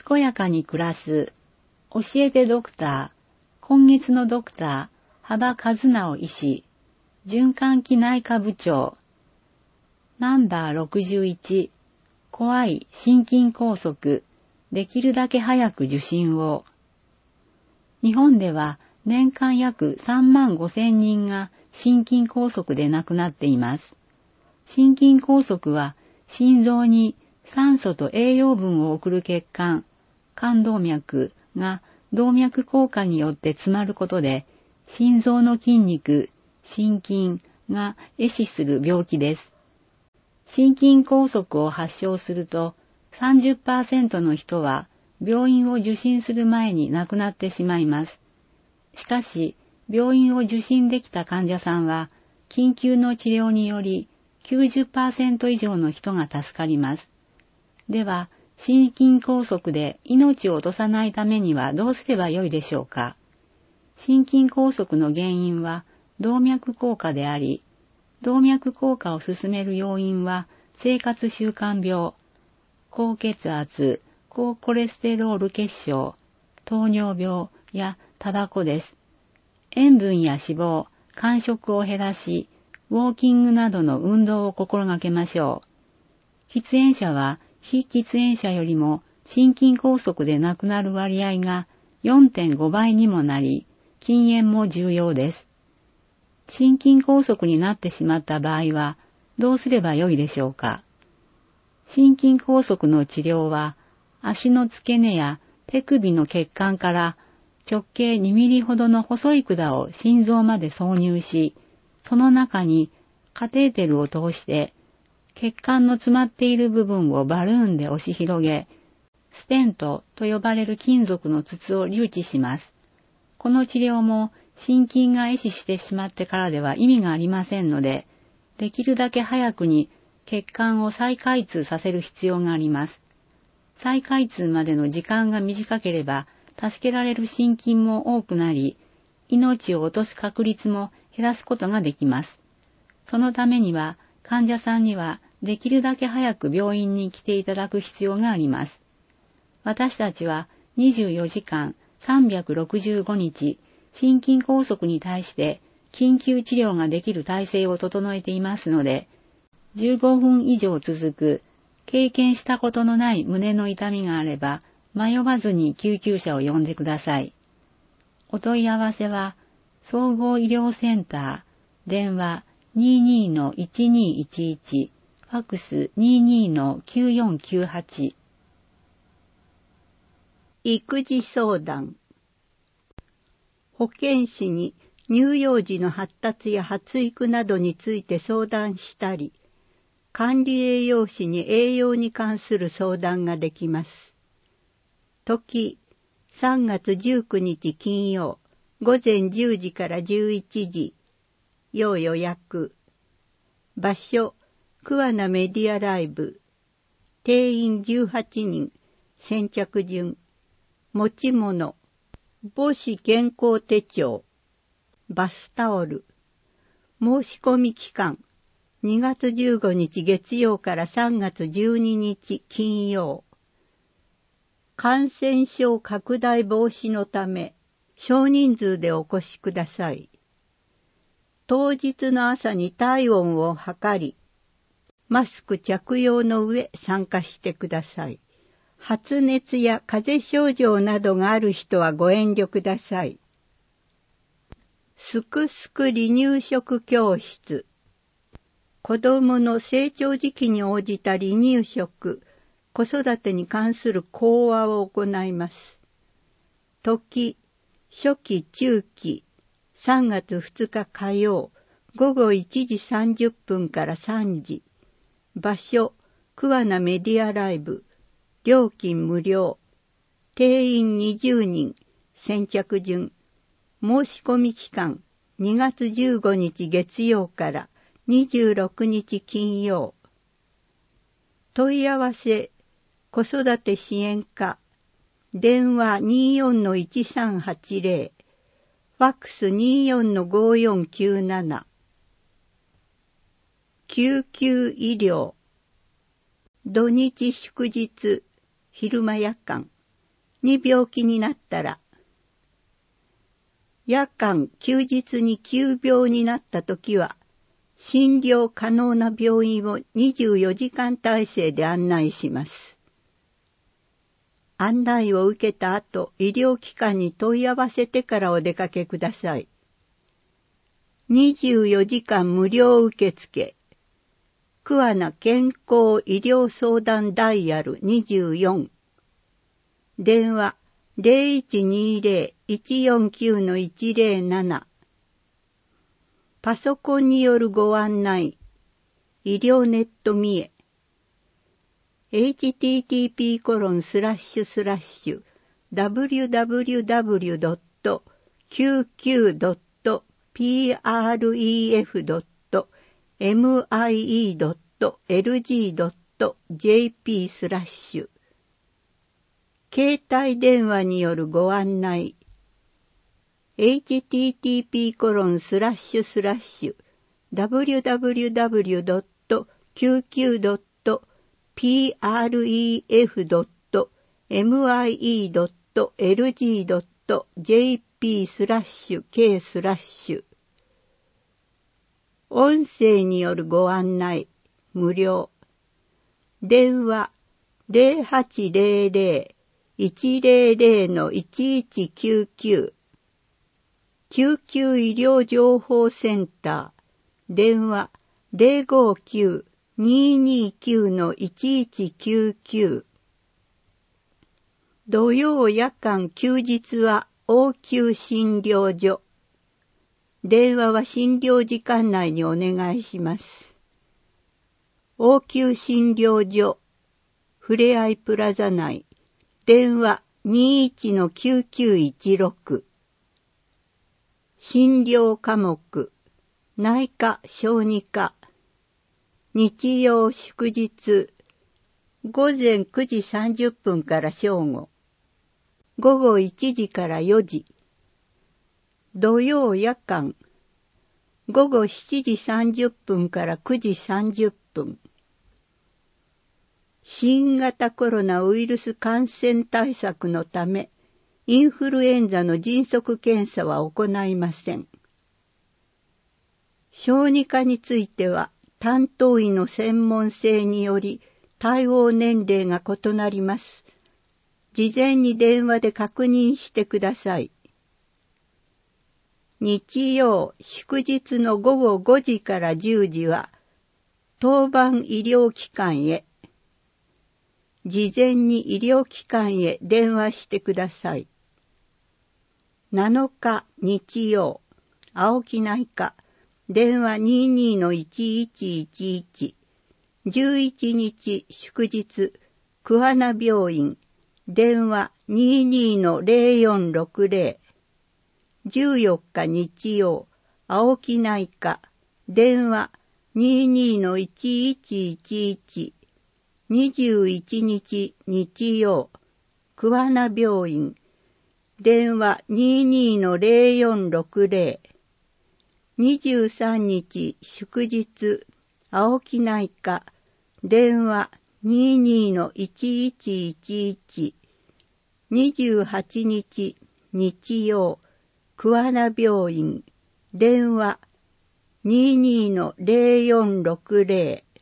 健やかに暮らす、教えてドクター、今月のドクター、幅和直医師、循環器内科部長、ナンバー61、怖い心筋梗塞、できるだけ早く受診を。日本では年間約3万5千人が心筋梗塞で亡くなっています。心筋梗塞は心臓に酸素と栄養分を送る血管、冠動脈が動脈硬化によって詰まることで、心臓の筋肉、心筋が壊死する病気です。心筋梗塞を発症すると 30% の人は病院を受診する前に亡くなってしまいます。しかし、病院を受診できた患者さんは、緊急の治療により 90% 以上の人が助かります。では、心筋梗塞で命を落とさないためにはどうすればよいでしょうか。心筋梗塞の原因は動脈硬化であり、動脈硬化を進める要因は生活習慣病、高血圧、高コレステロール血症、糖尿病やタバコです。塩分や脂肪、間食を減らし、ウォーキングなどの運動を心がけましょう。喫煙者は非喫煙者よりも心筋梗塞で亡くなる割合が 4.5 倍にもなり、禁煙も重要です。心筋梗塞になってしまった場合はどうすればよいでしょうか。心筋梗塞の治療は足の付け根や手首の血管から直径2ミリほどの細い管を心臓まで挿入し、その中にカテーテルを通して血管の詰まっている部分をバルーンで押し広げ、ステントと呼ばれる金属の筒を留置します。この治療も心筋が壊死してしまってからでは意味がありませんので、できるだけ早くに血管を再開通させる必要があります。再開通までの時間が短ければ、助けられる心筋も多くなり、命を落とす確率も減らすことができます。そのためには、患者さんにはできるだけ早く病院に来ていただく必要があります。私たちは24時間365日、心筋梗塞に対して緊急治療ができる体制を整えていますので、15分以上続く経験したことのない胸の痛みがあれば、迷わずに救急車を呼んでください。お問い合わせは、総合医療センター、電話 22-1211、ファックス 22-9498。 育児相談。保健師に乳幼児の発達や発育などについて相談したり、管理栄養士に栄養に関する相談ができます。時、3月19日金曜、午前10時から11時、要予約。場所、桑名メディアライブ。定員18人、先着順。持ち物、母子健康手帳、バスタオル。申し込み期間、2月15日月曜から3月12日金曜。感染症拡大防止のため、少人数でお越しください。当日の朝に体温を測り、マスク着用の上参加してください。発熱や風邪症状などがある人はご遠慮ください。すくすく離乳食教室。子どもの成長時期に応じた離乳食、子育てに関する講話を行います。時、初期中期、3月2日火曜、午後1時30分から3時。場所、桑名メディアライブ。料金無料。定員20人。先着順。申し込み期間、2月15日月曜から26日金曜。問い合わせ、子育て支援課。電話 24-1380。ファックス 24-5497。救急医療。土日祝日、昼間夜間。 に病気になったら、夜間、休日に急病になったときは、診療可能な病院を24時間体制で案内します。案内を受けた後、医療機関に問い合わせてからお出かけください。24時間無料受付。桑名健康医療相談ダイヤル24。電話 0120-149-107。パソコンによるご案内。医療ネット見え。http://www.99.mie.lg.jp/ 携帯電話によるご案内。http://www.99.pref.mie.lg.jp/k/ 音声によるご案内。無料。電話 0800-100-1199。救急医療情報センター。電話 059-229-1199。土曜夜間休日は応急診療所。電話は診療時間内にお願いします。応急診療所、ふれあいプラザ内。電話 21-9916。診療科目、内科、小児科。日曜祝日、午前9時30分から正午。午後1時から4時。土曜夜間、午後7時30分から9時30分。新型コロナウイルス感染対策のため、インフルエンザの迅速検査は行いません。小児科については、担当医の専門性により、対応年齢が異なります。事前に電話で確認してください。日曜、祝日の午後5時から10時は、当番医療機関へ。事前に医療機関へ電話してください。7日日曜、青木内科、電話 22-1111。11日祝日、桑名病院、電話 22-0460。14日日曜、青木内科、電話 22-1111。21日日曜、桑名病院、電話 22-0460。23日祝日、青木内科、電話 22-1111。28日日曜、桑名病院、電話 22-0460。